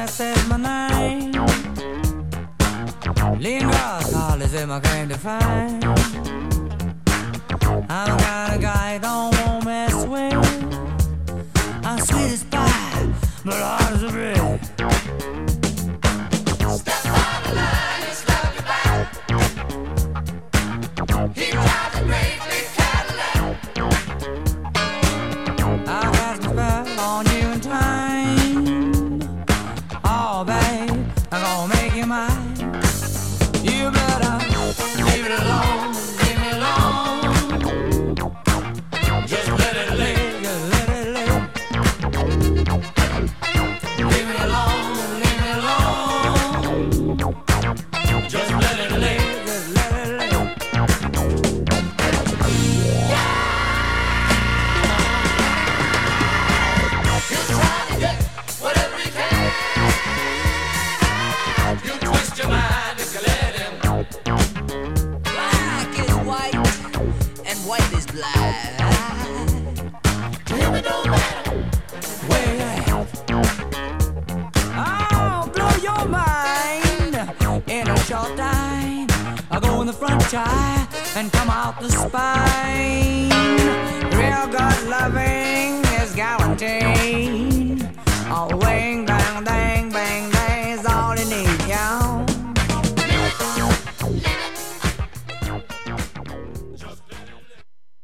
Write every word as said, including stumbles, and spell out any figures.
Cass is my name. Leningrad college is my claim to fame. I'm the kind of guy you don't want mess with. I'm sweet as pie, but hard as a brick. Step on the line and slap your back. He drives a great big Cadillac. I'll cast my spell on you in time. Oh, babe, I'm gonna make you mine. You better leave it alone, leave me alone. Just let it lay, just let it lay. Leave me alone, leave me alone. Just let it lay, just let it lay. You try to get whatever you can. You twist your mind if you let him. Black is white and white is black. Him it don't matter where you at. I'll blow your mind in a short time. I'll go in the front child and come out the spine.